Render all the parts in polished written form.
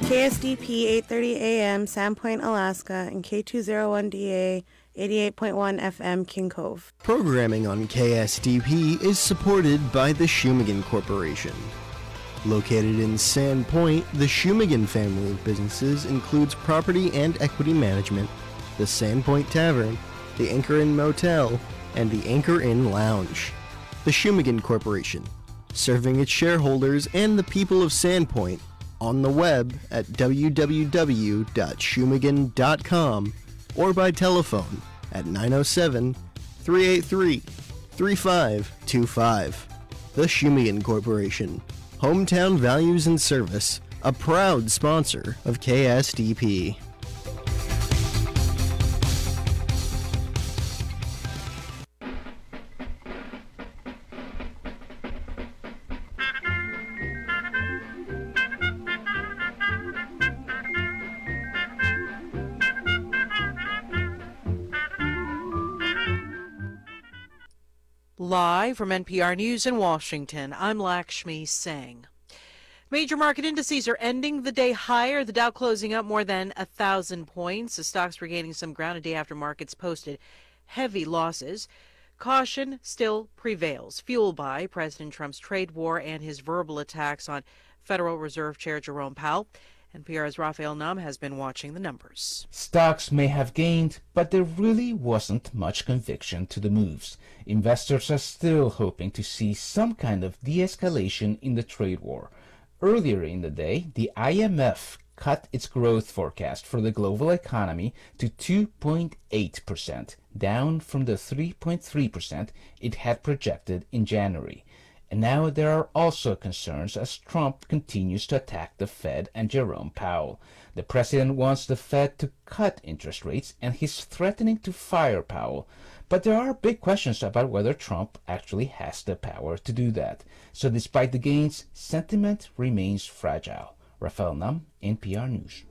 KSDP 8:30 AM, Sandpoint, Alaska, and K201DA 88.1 FM, King Cove. Programming on KSDP is supported by the Shumagan Corporation. Located in Sandpoint, the Shumagan family of businesses includes property and equity management, the Sandpoint Tavern, the Anchor Inn Motel, and the Anchor Inn Lounge. The Shumagan Corporation, serving its shareholders and the people of Sandpoint on the web at www.shumagan.com or by telephone at 907-383-3525. The Shumagan Corporation, Hometown Values and Service, a proud sponsor of KSDP. Live from NPR News in Washington, I'm Lakshmi Singh. Major market indices are ending the day higher. The Dow closing up more than 1,000 points. The stocks were gaining some ground a day after markets posted heavy losses. Caution still prevails, fueled by President Trump's trade war and his verbal attacks on Federal Reserve Chair Jerome Powell. NPR's Raphael Nam has been watching the numbers. Stocks may have gained, but there really wasn't much conviction to the moves. Investors are still hoping to see some kind of de-escalation in the trade war. Earlier in the day, the IMF cut its growth forecast for the global economy to 2.8%, down from the 3.3% it had projected in January. And now there are also concerns as Trump continues to attack the Fed and Jerome Powell. The president wants the Fed to cut interest rates, and he's threatening to fire Powell. But there are big questions about whether Trump actually has the power to do that. So despite the gains, sentiment remains fragile. Raphael Nam, NPR News.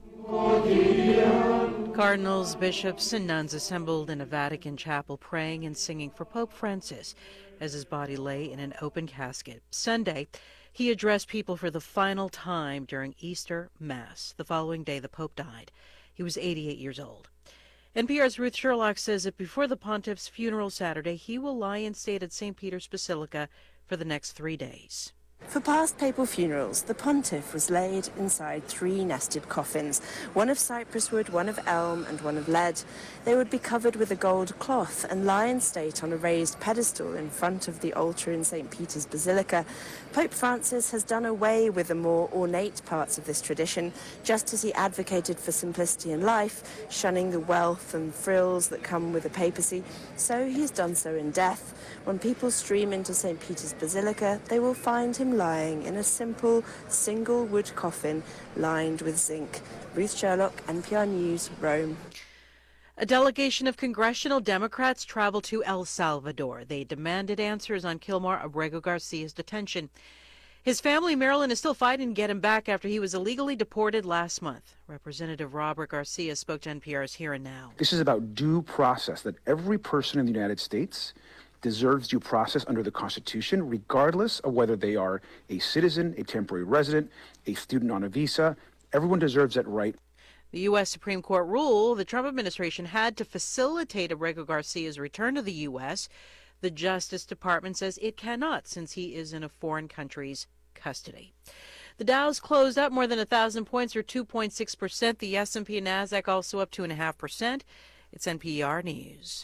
Cardinals, bishops, and nuns assembled in a Vatican chapel praying and singing for Pope Francis as his body lay in an open casket. Sunday, he addressed people for the final time during Easter Mass. The following day, the Pope died. He was 88 years old. NPR's Ruth Sherlock says that before the pontiff's funeral Saturday, he will lie in state at St. Peter's Basilica for the next 3 days. For past papal funerals, the pontiff was laid inside 3 nested coffins, one of cypress wood, one of elm, and one of lead. They would be covered with a gold cloth and lie in state on a raised pedestal in front of the altar in St. Peter's Basilica. Pope Francis has done away with the more ornate parts of this tradition, just as he advocated for simplicity in life, shunning the wealth and frills that come with the papacy. So he's done so in death. When people stream into St. Peter's Basilica, they will find him lying in a simple, single wood coffin lined with zinc. Ruth Sherlock, NPR News, Rome. A delegation of congressional Democrats traveled to El Salvador. They demanded answers on Kilmar Abrego Garcia's detention. His family, Maryland, is still fighting to get him back after he was illegally deported last month. Representative Robert Garcia spoke to NPR's Here and Now. This is about due process, that every person in the United States deserves due process under the Constitution, regardless of whether they are a citizen, a temporary resident, a student on a visa. Everyone deserves that right. The U.S. Supreme Court ruled the Trump administration had to facilitate Abrego Garcia's return to the U.S. The Justice Department says it cannot since he is in a foreign country's custody. The Dow's closed up more than 1,000 points, or 2.6%. The S&P and Nasdaq also up 2.5%. It's NPR News.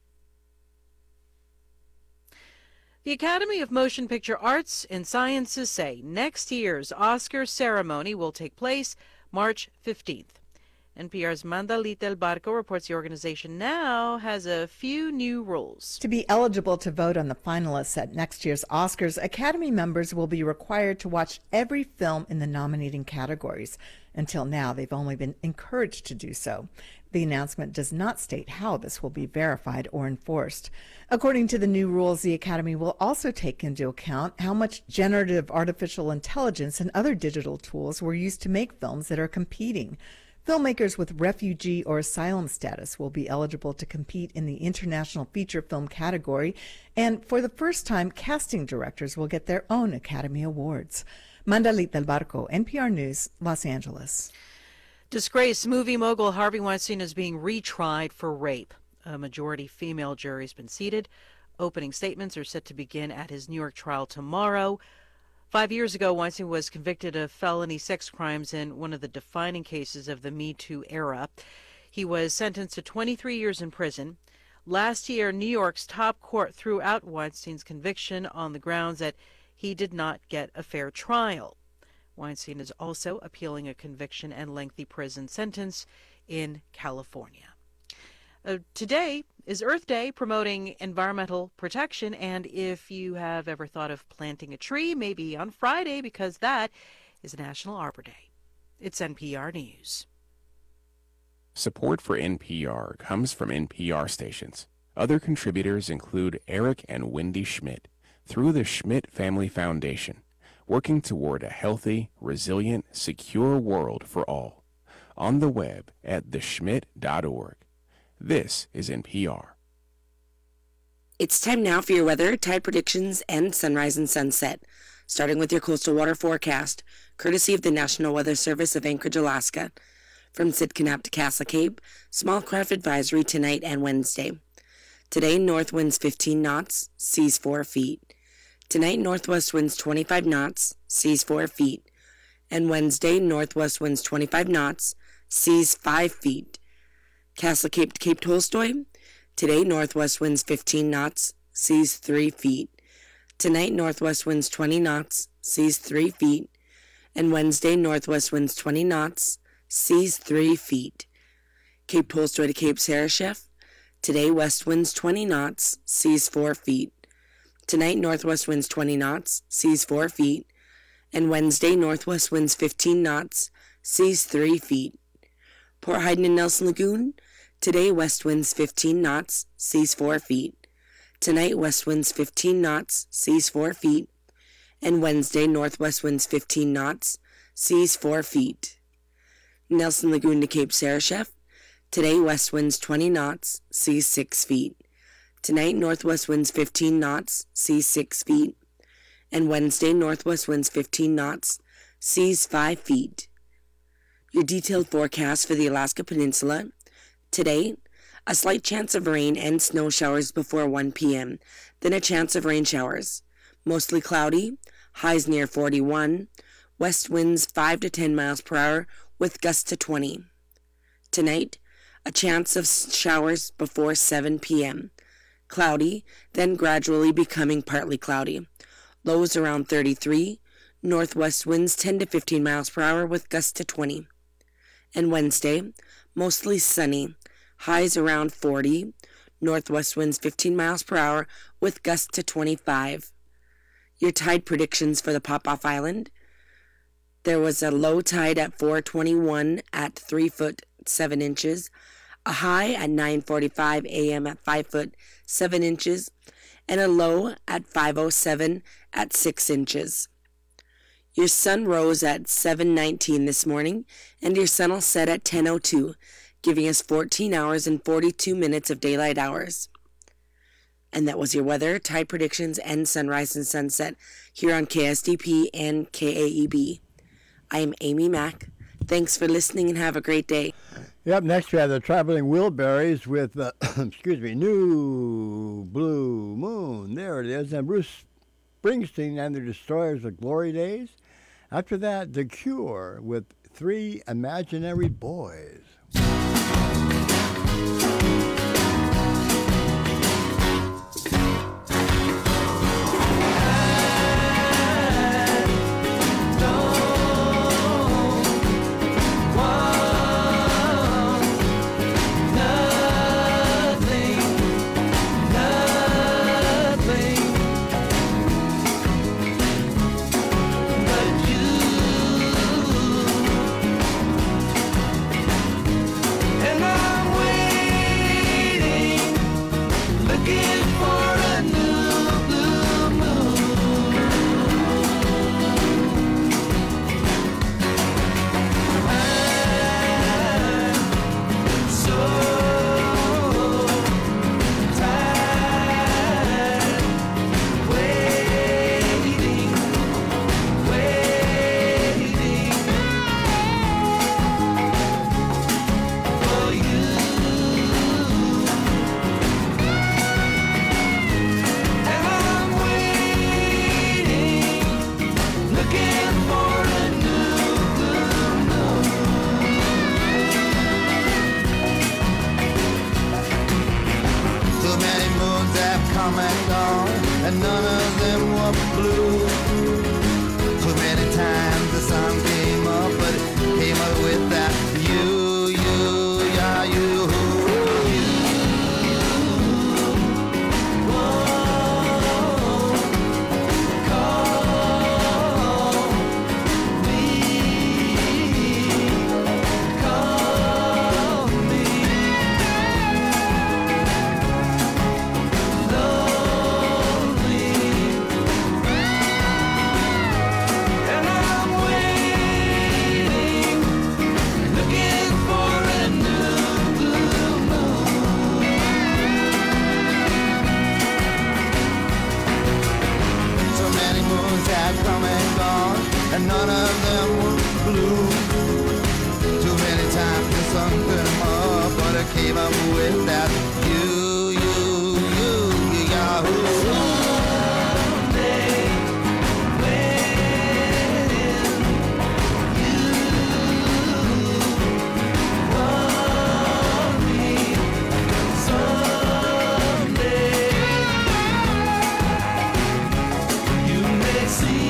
The Academy of Motion Picture Arts and Sciences say next year's Oscar ceremony will take place March 15th. NPR's Mandalita El Barco reports the organization now has a few new rules. To be eligible to vote on the finalists at next year's Oscars, Academy members will be required to watch every film in the nominating categories. Until now, they've only been encouraged to do so. The announcement does not state how this will be verified or enforced. According to the new rules, the Academy will also take into account how much generative artificial intelligence and other digital tools were used to make films that are competing. Filmmakers with refugee or asylum status will be eligible to compete in the international feature film category, and for the first time, casting directors will get their own Academy Awards. Mandalit del Barco, NPR News, Los Angeles. Disgraced movie mogul Harvey Weinstein is being retried for rape. A majority female jury has been seated. Opening statements are set to begin at his New York trial tomorrow. 5 years ago, Weinstein was convicted of felony sex crimes in one of the defining cases of the Me Too era. He was sentenced to 23 years in prison. Last year, New York's top court threw out Weinstein's conviction on the grounds that he did not get a fair trial. Weinstein is also appealing a conviction and lengthy prison sentence in California. Today is Earth Day, promoting environmental protection, and if you have ever thought of planting a tree, maybe on Friday, because that is National Arbor Day. It's NPR News. Support for NPR comes from NPR stations. Other contributors include Eric and Wendy Schmidt through the Schmidt Family Foundation, working toward a healthy, resilient, secure world for all. On the web at theschmidt.org. This is NPR. It's time now for your weather, tide predictions, and sunrise and sunset. Starting with your coastal water forecast, courtesy of the National Weather Service of Anchorage, Alaska. From Sitka to Castle Cape, small craft advisory tonight and Wednesday. Today, north winds 15 knots, seas 4 feet. Tonight, northwest winds 25 knots, seas 4 feet. And Wednesday, northwest winds 25 knots, seas 5 feet. Castle Cape to Cape Tolstoy. Today, northwest winds 15 knots, seas 3 feet. Tonight, northwest winds 20 knots, seas 3 feet. And Wednesday, northwest winds 20 knots, seas 3 feet. Cape Tolstoy to Cape Sarashef. Today, west winds 20 knots, seas 4 feet. Tonight, northwest winds 20 knots, seas 4 feet. And Wednesday, northwest winds 15 knots, seas 3 feet. Port Hayden and Nelson Lagoon. Today, west winds 15 knots, seas 4 feet. Tonight, west winds 15 knots, seas 4 feet. And Wednesday, northwest winds 15 knots, seas 4 feet. Nelson Lagoon to Cape Sarashef. Today, west winds 20 knots, seas 6 feet. Tonight, northwest winds 15 knots, seas 6 feet. And Wednesday, northwest winds 15 knots, seas 5 feet. Your detailed forecast for the Alaska Peninsula. Today, a slight chance of rain and snow showers before 1 p.m., then a chance of rain showers. Mostly cloudy, highs near 41, west winds 5 to 10 miles per hour with gusts to 20. Tonight, a chance of showers before 7 p.m. Cloudy, then gradually becoming partly cloudy. Lows around 33, northwest winds 10 to 15 miles per hour with gusts to 20. And Wednesday, mostly sunny, highs around 40, northwest winds 15 miles per hour with gusts to 25. Your tide predictions for the Pop-Off Island. There was a low tide at 4:21 at 3 foot 7 inches, a high at 9:45 a.m. at 5 foot 7 inches, and a low at 5:07 at 6 inches. Your sun rose at 7:19 this morning, and your sun will set at 10:02, giving us 14 hours and 42 minutes of daylight hours. And that was your weather, tide predictions, and sunrise and sunset here on KSDP and KAEB. I am Amy Mack. Thanks for listening and have a great day. Yep, next we have the Traveling Wilburys with, New Blue Moon. There it is. And Bruce Springsteen and the Destroyers of Glory Days. After that, The Cure with Three Imaginary Boys. blue. Too many times the sun came up, but it came up with that you, yeah, you. Come and gone, and none of them were blue. Too many times the sun came up, but it came up with that you, yahoo. Someday, when you want me, someday you may see.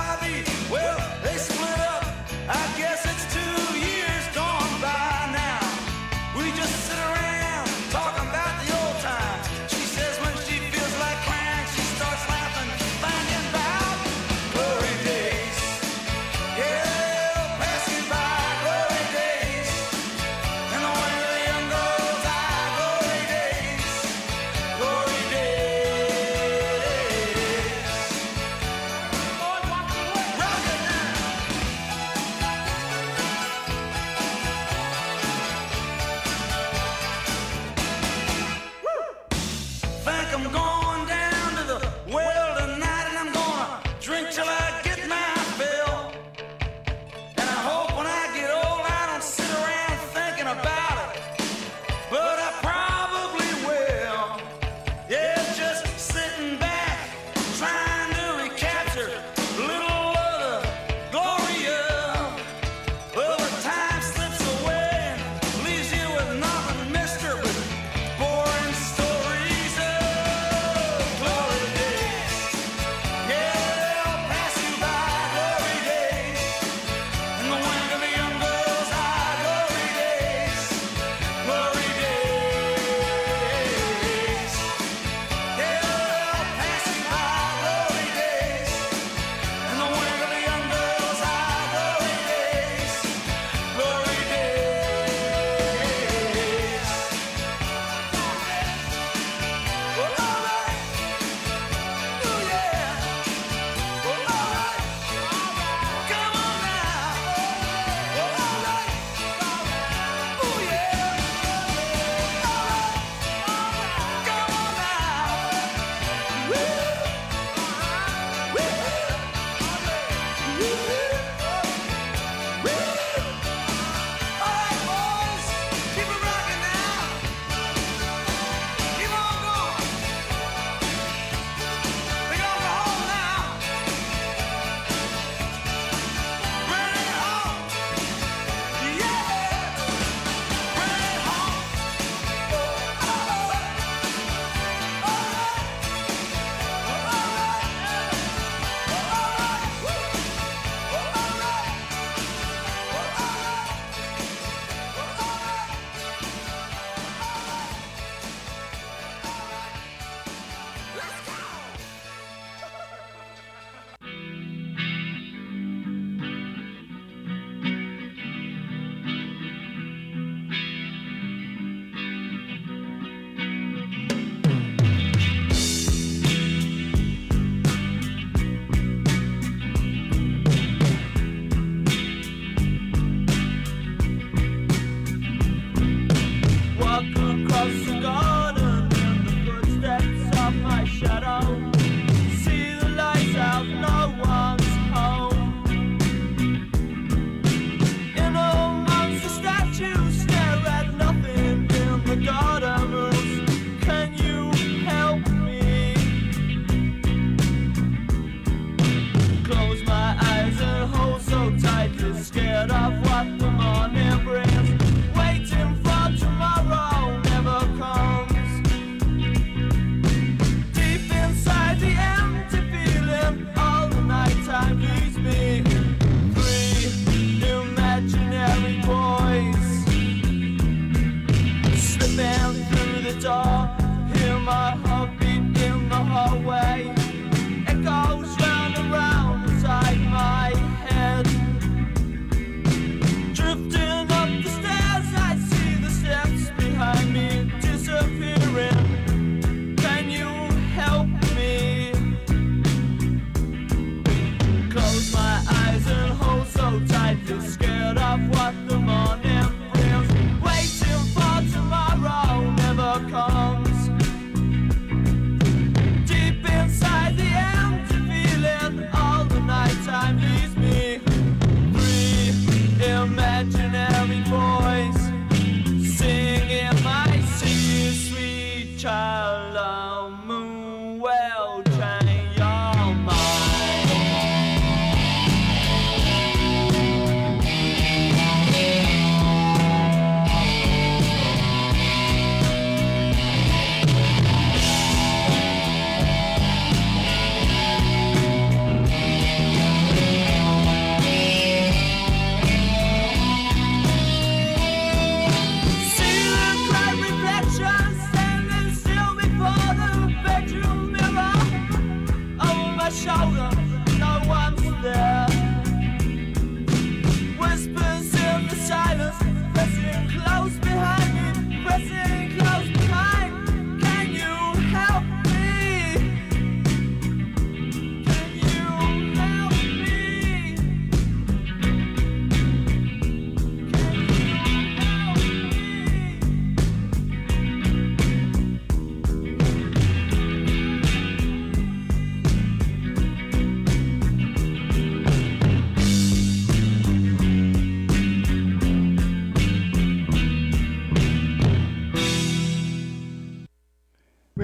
Now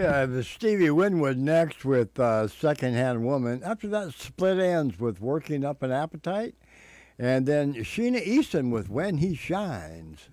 Yeah, the Stevie Winwood next with Secondhand Woman. After that, Split Ends with Working Up an Appetite. And then Sheena Easton with When He Shines.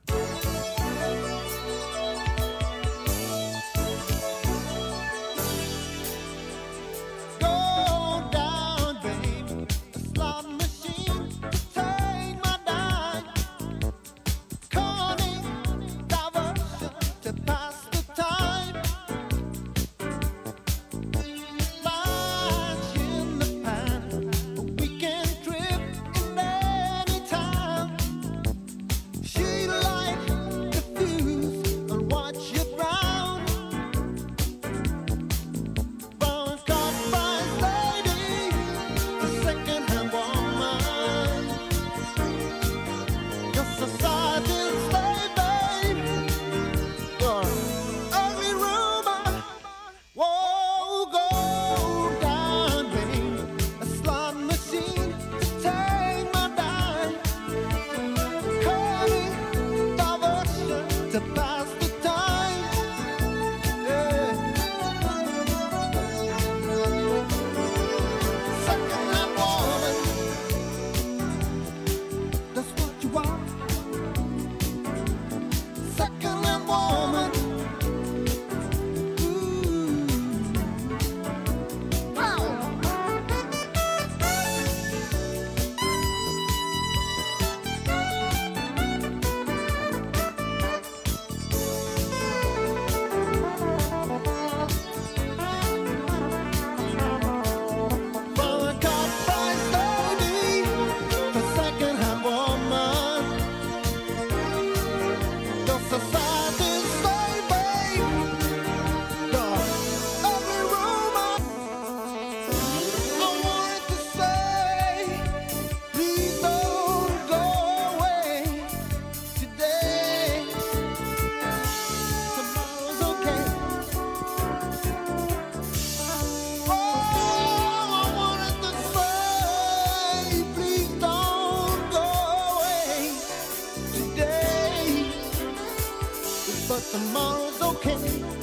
Tomorrow's okay.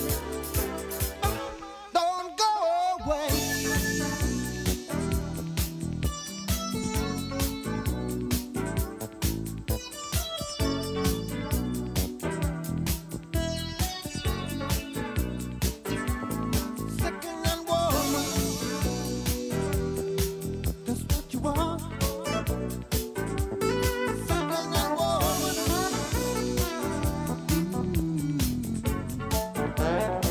Don't go away. Second-hand woman, that's what you want. Second-hand woman.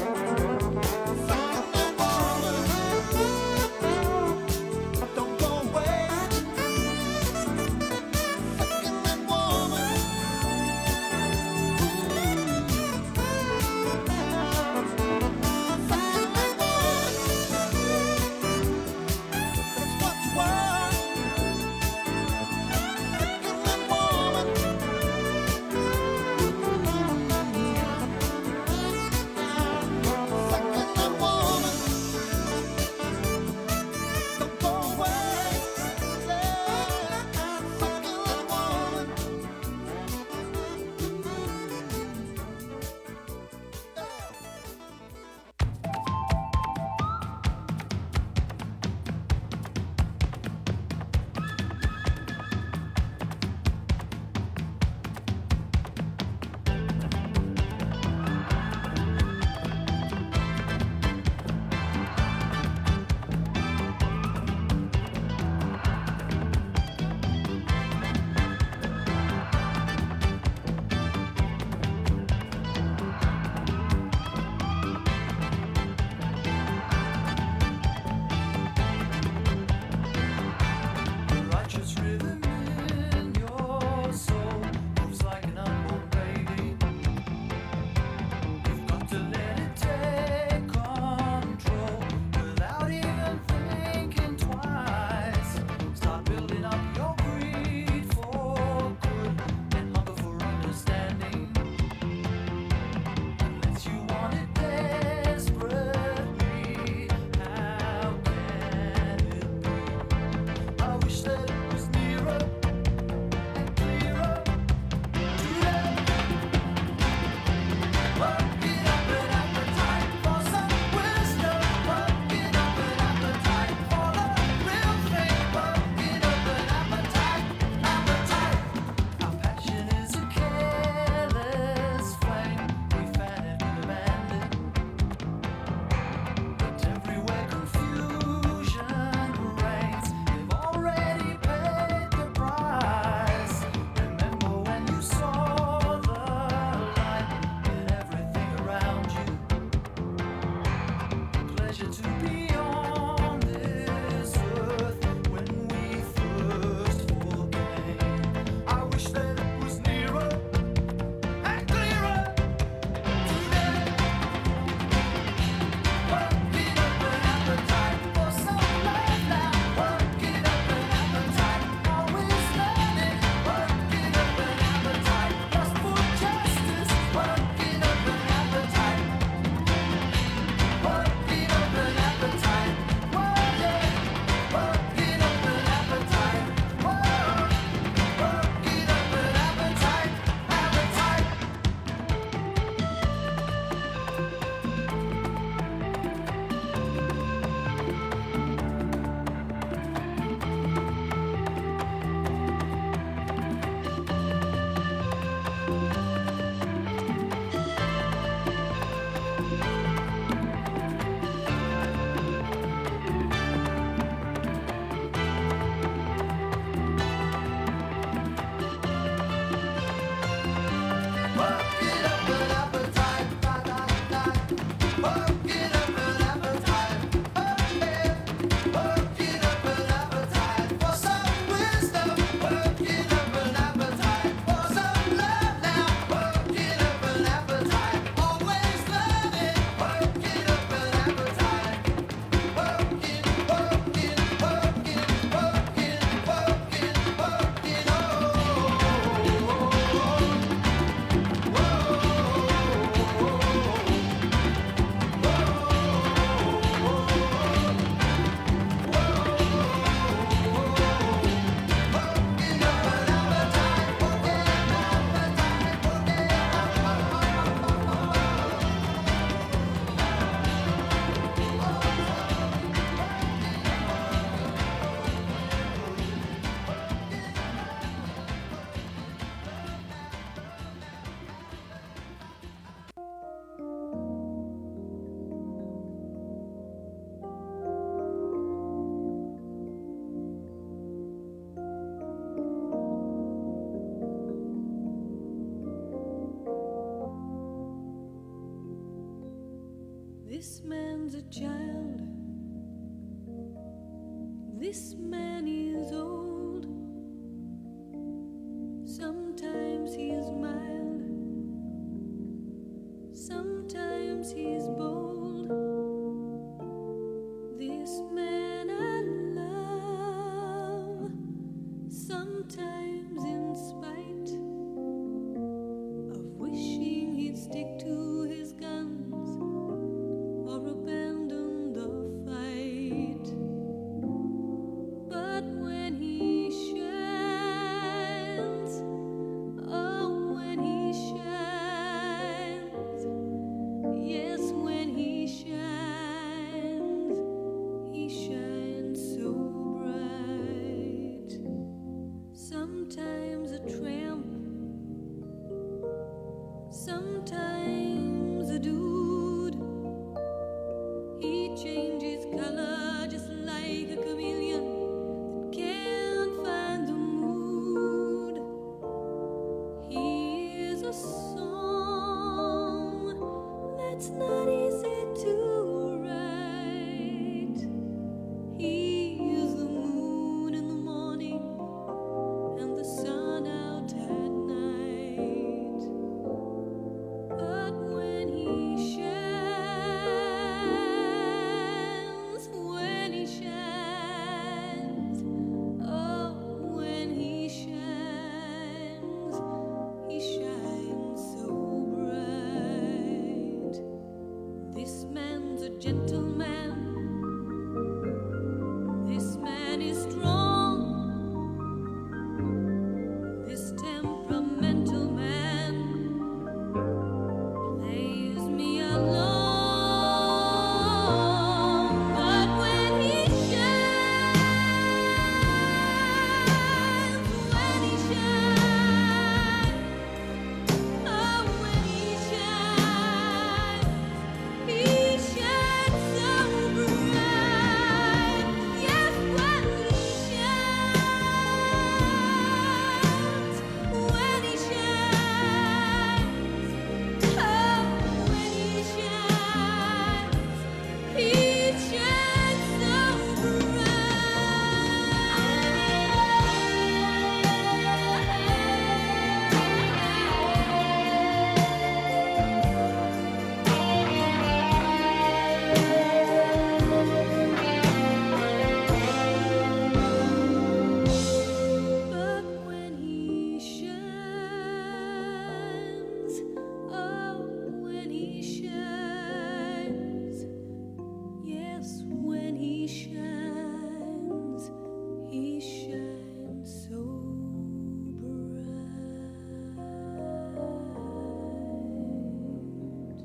This man's a child. This man is old. Sometimes he is mild. Sometimes he is bold. This man I love. Sometimes in spite of wishing he'd stick to his guns or abandon the fight. But when he shines, oh, when he shines, yes, when he shines so bright. Sometimes a tramp, sometimes a dude. He changes color just like a chameleon that can't find the mood. He is a song that's not easy to write. He is the moon in the morning and the sun out at night. But when he shines, when he shines, oh, when he shines so bright. This man's a gentleman. This man is strong. This temperamental man plays me along. But when he shines, when he shines, oh, when he shines so bright. Yes, when he shines, when he shines, oh, when he shines so But when he shines, oh, when he shines, yes, when he shines so bright.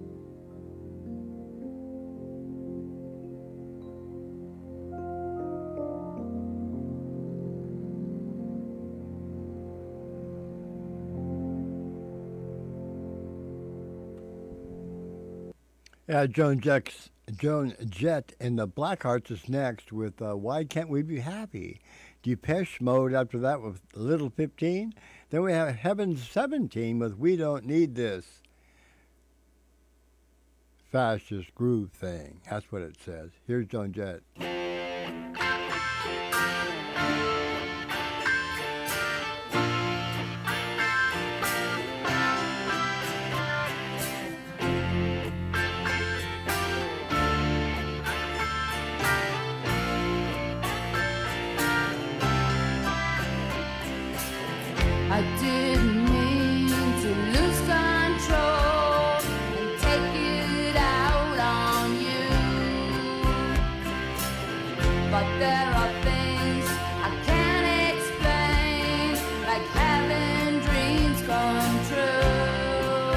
Yeah, Joan Jett and the Blackhearts is next with Why Can't We Be Happy? Depeche Mode after that with Little 15. Then we have Heaven 17 with We Don't Need This. Fascist groove thing. That's what it says. Here's Joan Jett. I didn't mean to lose control and take it out on you. But there are things I can't explain, like having dreams come true.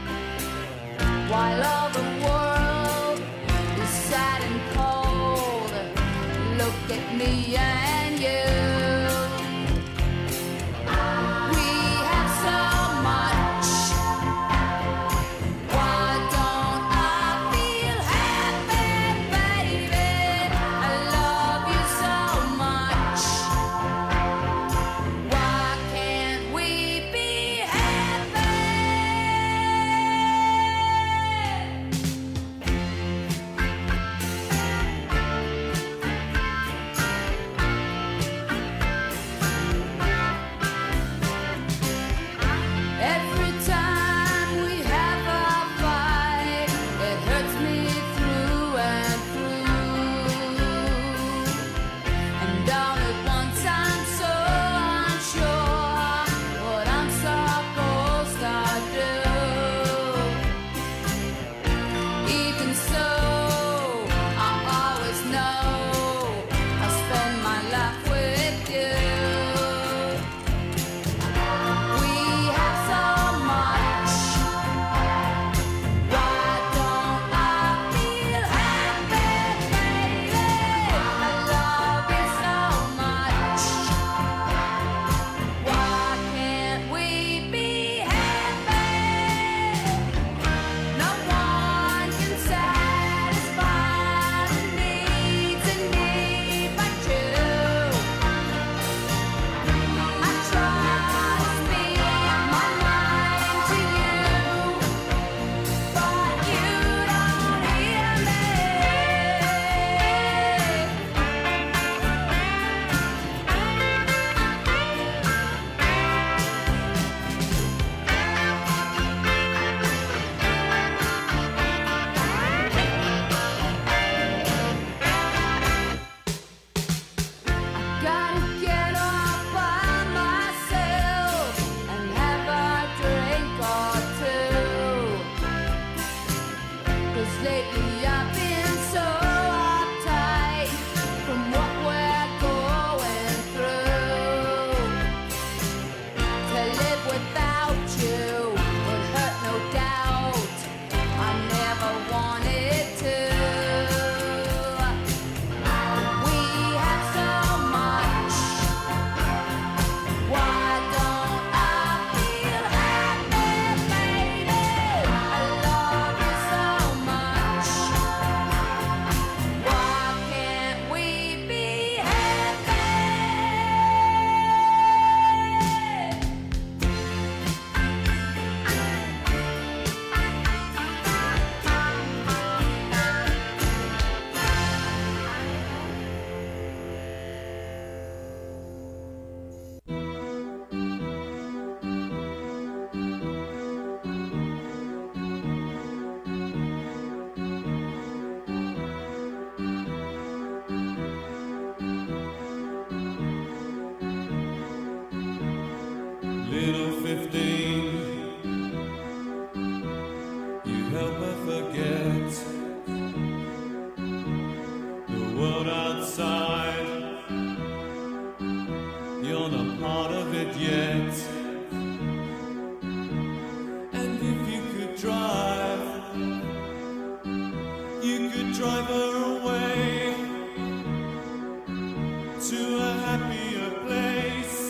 While all the world is sad and cold, look at me and you. We have so much. Why don't I feel happy, baby? I love you so much. Why can't we be happy? drive. You could drive her away to a happier place,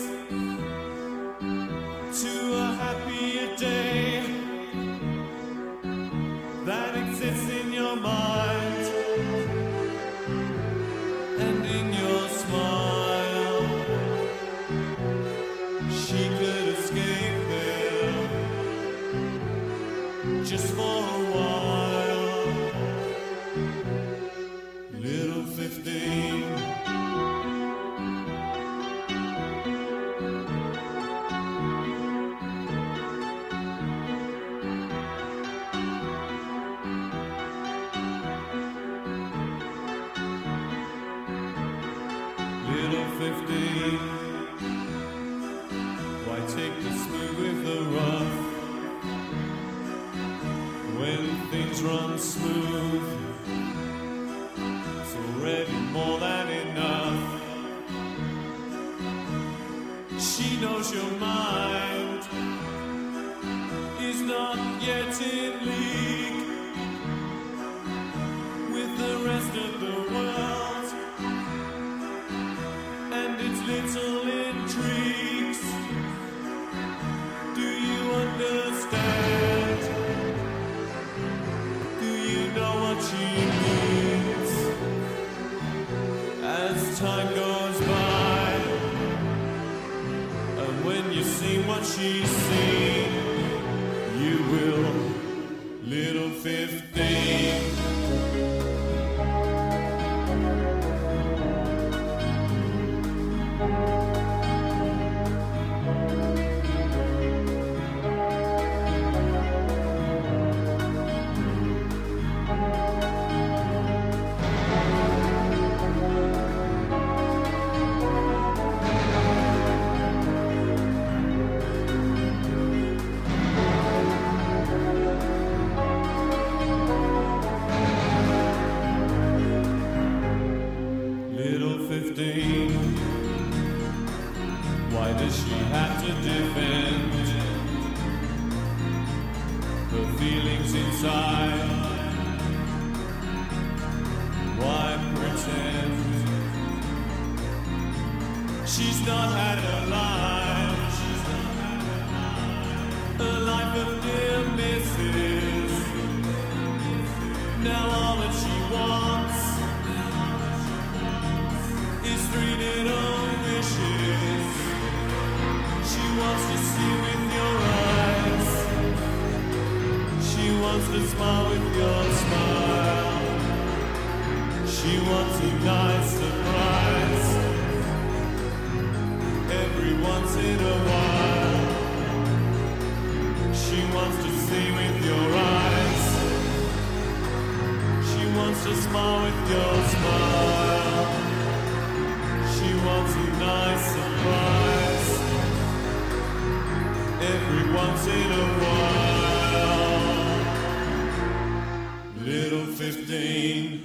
to a happier day that exists in your mind and in your smile. She could escape there just for a while. Little 15. Little 15. Why take the smooth with the rough when things run smooth? It's already more than enough. She knows your mind is not yet in league with the rest of the world and its little intrigues. Do you understand? Do you know what she means? As time goes by, and when you see what she's seen, you will, little 15. Little 15, why does she have to defend her feelings inside? Why pretend she's not had a life of near misses? Now all that she wants is 3 little wishes. She wants to see with your eyes. She wants to smile with your smile. She wants a nice surprise every once in a while. She wants to see with your eyes. She wants to smile with your smile. She wants a nice surprise every once in a while. Little 15.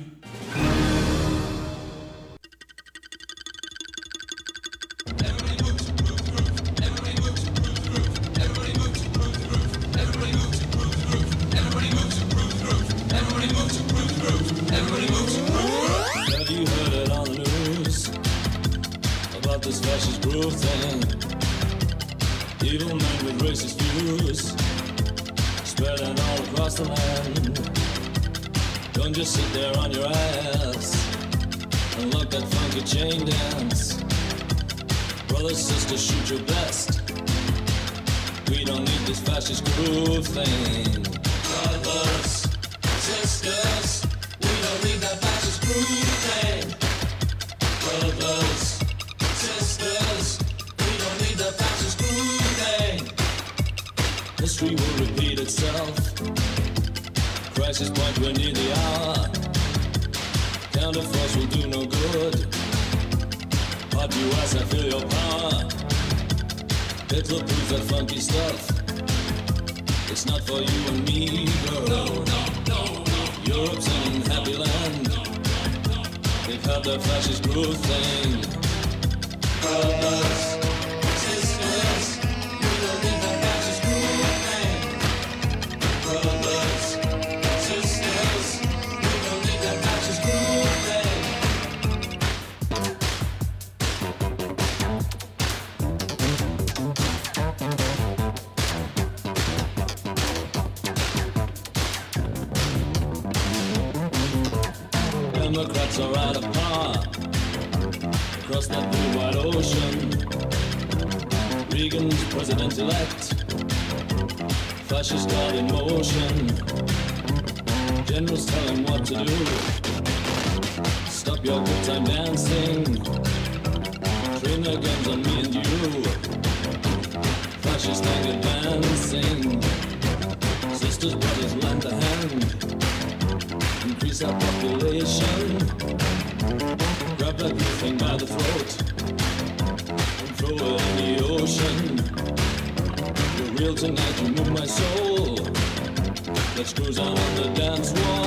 Have you heard it on the news about this fascist growth thing? Evil men with racist views spreading all across the land. Don't just sit there on your ass and look that funky chain dance. Brothers, sisters, shoot your best. We don't need this fascist groove thing. Brothers, sisters, we don't need that fascist groove thing. Brothers, sisters, we don't need that fascist groove thing. History will repeat itself. Crisis point, we're near the hour. Counterforce will do no good. Hot US, I feel your power. Hitler proves that funky stuff. It's not for you and me, girl. No, no, no, no. Europe's an unhappy land. They've had their fascist groove thing. Brothers, sisters, we don't need that fascist groove thing. Brothers, Democrats are out of power across that blue white ocean. Reagan's president-elect, fascist God in motion. Generals tell him what to do. Stop your good time dancing. Train their guns on me and you. Fascist thing advancing. Sisters, brothers, lend a hand. Increase our population. Grab that blue thing by the throat and throw it in the ocean. You're real tonight, you move my soul. Let's cruise on the dance floor.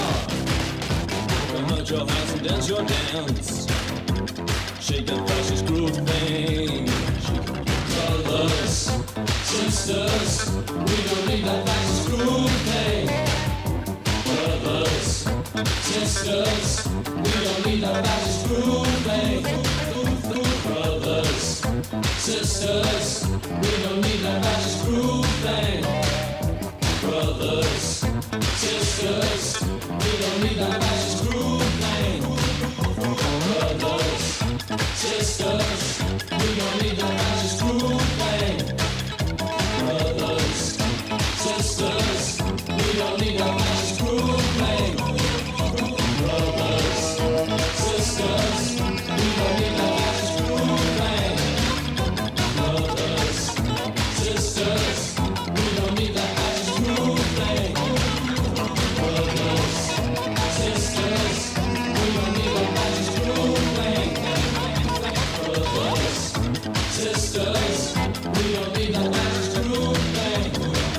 Come out your house and dance your dance. Shake that fascist groove thing. Brothers, sisters, we don't need that fascist groove thing. Brothers, sisters, we don't need that fascist groove thing. Brothers, sisters, we don't need that fascist groove thing. Brothers, sisters, we don't need that fascist groove thing. Brothers, sisters, we don't need that fascist groove thing. Brothers, sisters, we don't need that fascist groove thing. Brothers, sisters, we don't need that fascist groove thing. Brothers, sisters, we don't need that fascist groove thing. Brothers, sisters, we don't need that fascist groove thing. Brothers, sisters, we don't need that fascist groove thing.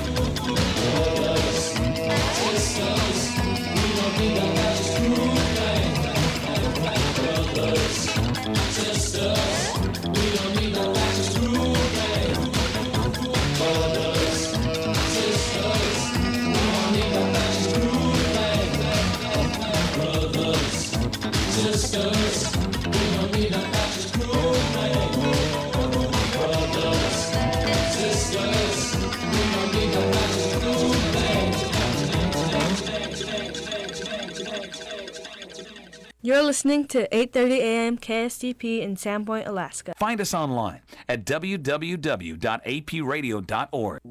Brothers, sisters, we don't need that fascist groove thing. Brothers, sisters, we don't need that fascist groove thing. Brothers, sisters, we don't need that fascist groove thing. Brothers, sisters, we don't need that fascist groove thing. Brothers, sisters, we don't need that fascist groove thing. You're listening to 8:30 a.m. KSTP in Sandpoint, Alaska. Find us online at www.apradio.org.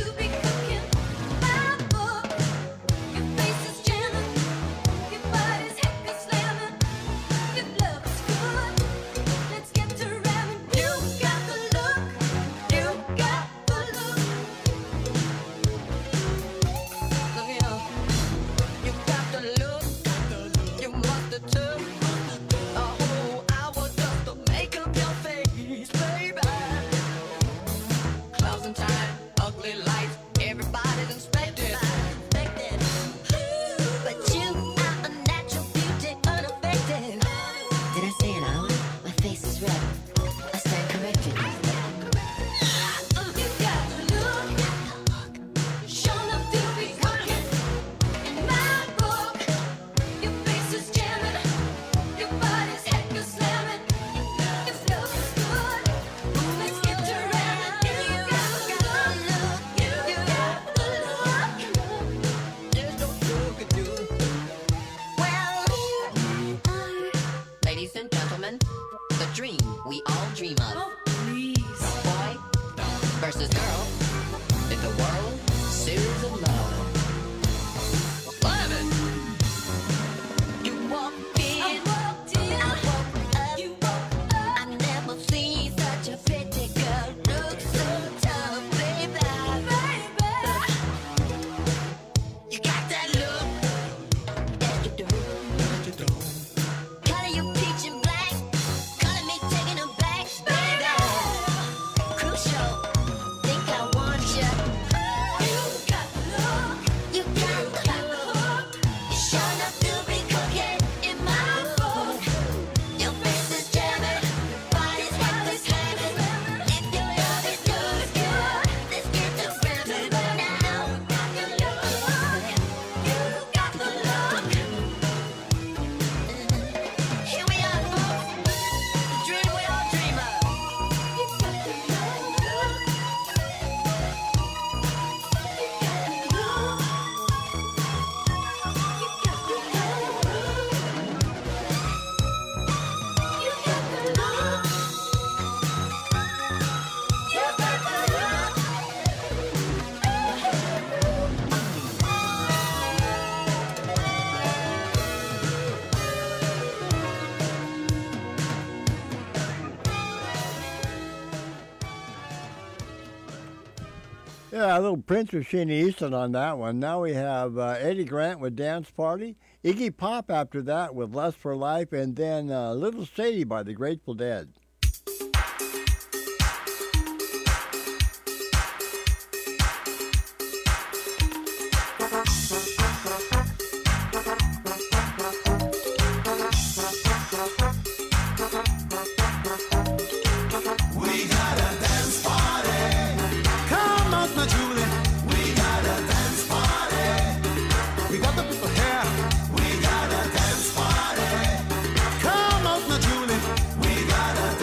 Your face is Janet, your body's Yeah, a little Prince with Sheena Easton on that one. Now we have Eddie Grant with Dance Party, Iggy Pop after that with Lust for Life, and then Little Sadie by the Grateful Dead. We got a dance party. Come on, now, Julie. We got a dance party. We got the people here. We got a dance party. Come on, now, Julie. We got a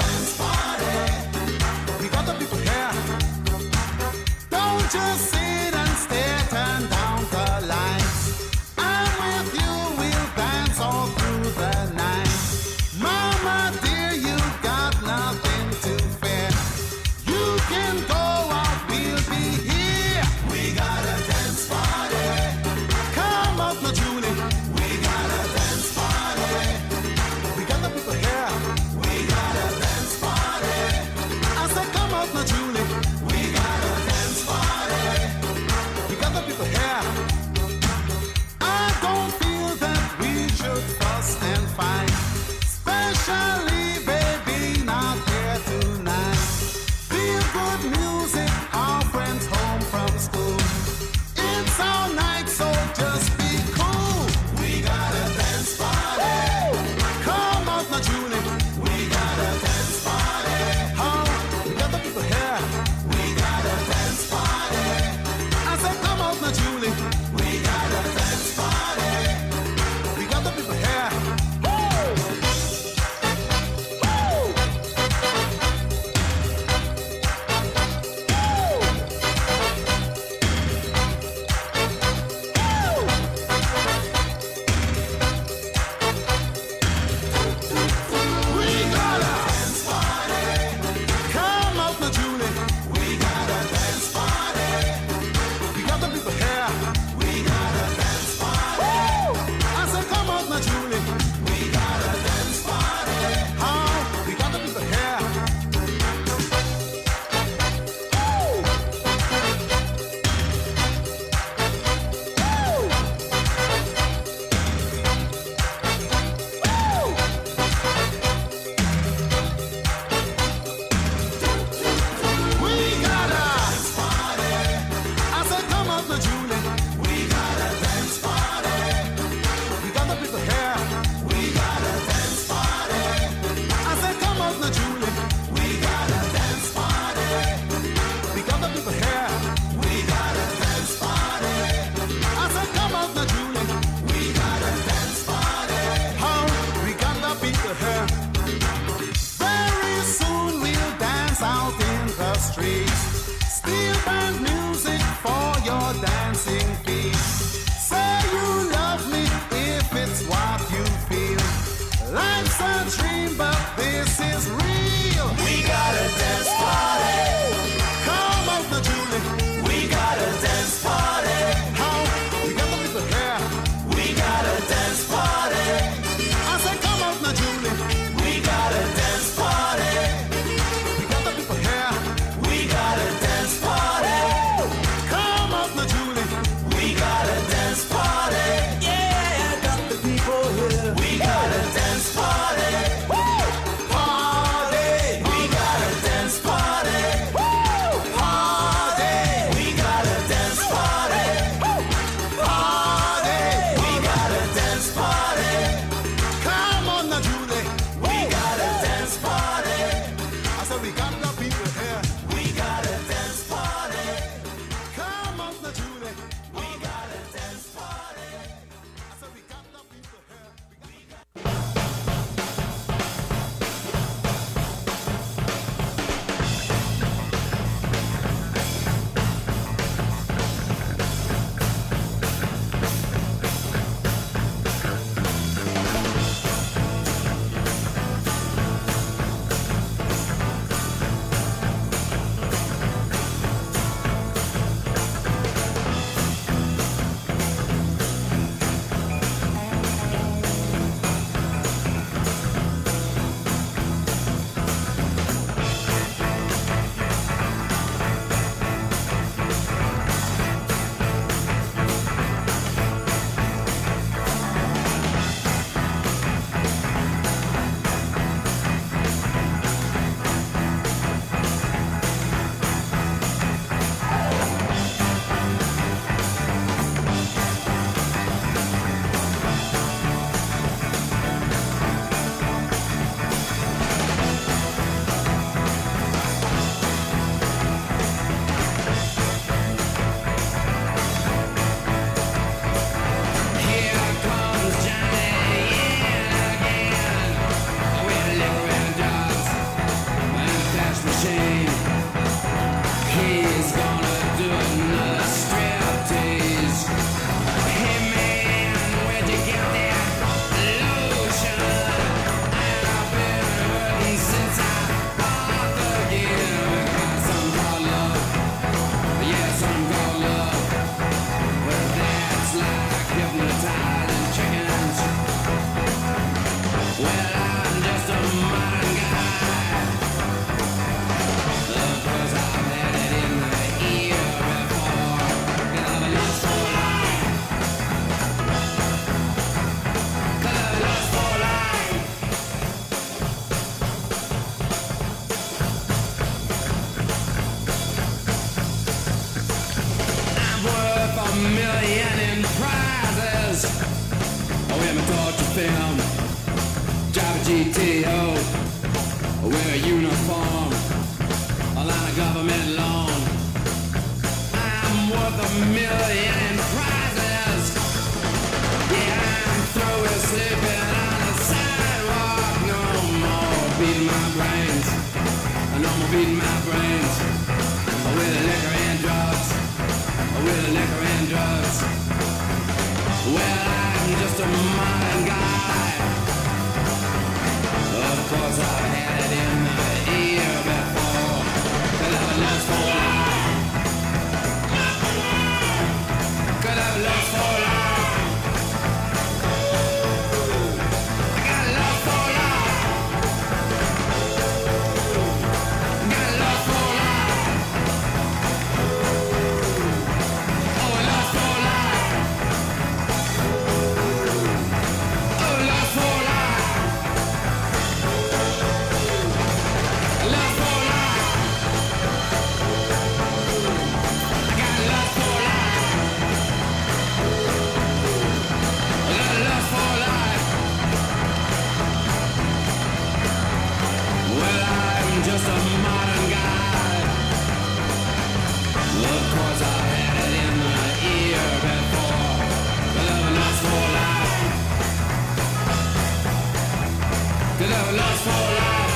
film. Drive a GTO, wear a uniform, a line of government loan. I'm worth $1 million in prizes. Yeah, I'm through with sleeping on the sidewalk. No more beating my brains. No more beating my brains. With liquor and drugs. With liquor and drugs. Well, I'm just a modern guy. Of course, I've had it in the ear before. Could have a lust for life. Could have a lust for life. I got a lust for life. Got a lust for life. Oh, a lust for life. Oh, lust for life. Lust for life. I got lust for life. I got lust for life. Well, I'm just a modern guy. Of course, I've had it in the ear before. Could have a lust for life. Could have a lust for life.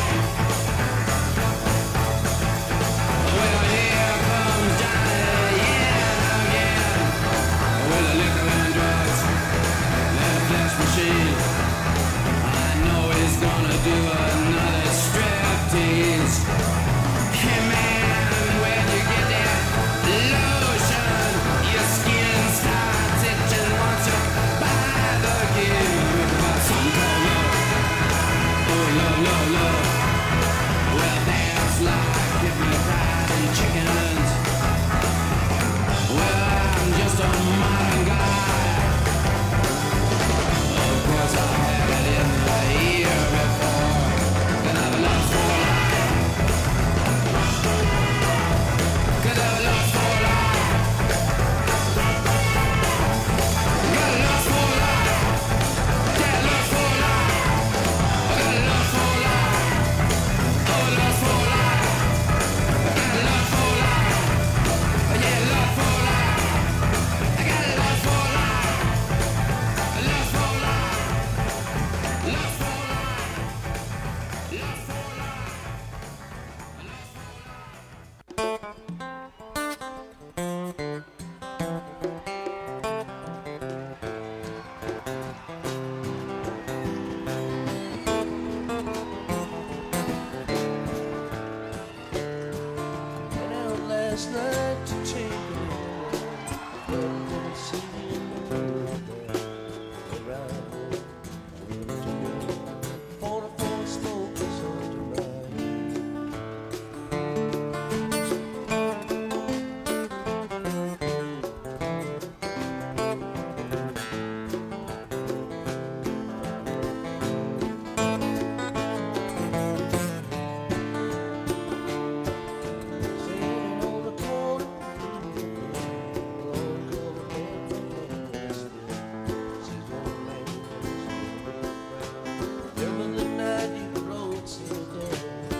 Well, here comes Johnny yet again. With a liquor and drugs and a flesh machine. I know he's gonna do another striptease. Hey man, when you get that lotion, your skin starts itching once you buy the gear. About something called love. Oh, love, love, love. Well, that's like hypnotized and chickens. Well, I'm just a modern guy. Of course, I've had it in the ear before. Could have a lust for life. Could have a lust for life. Got a lust for life. Got a lust for life. Got a lust for life. Oh, lust for life. Got a lust for life. Yeah, lust for life. I got a lust for life. A lust for life. Lust for life. Lust for life. Went out last night to take a look. Didn't see around. 44 smokers under mine. Sitting on the corner, Lord, come again from Memphis. She's one man, remember the night you rode so down.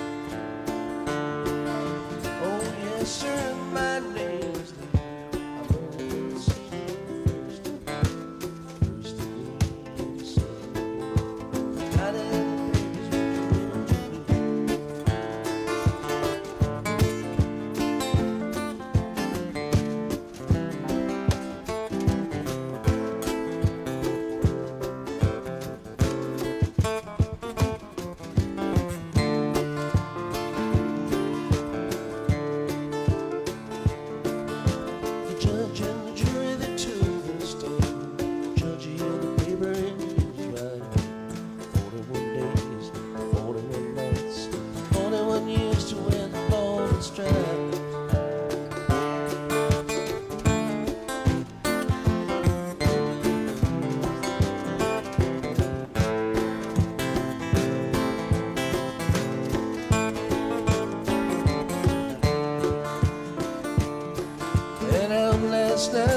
Oh yes, sir, my name's Lee. I've only been seeing you first again, son. Got it in the papers with the The judge and the jury, they took the stand. Judge held the paper in his right hand. 41 days, 41 nights, 41 years to win the ball and strike. Went out last night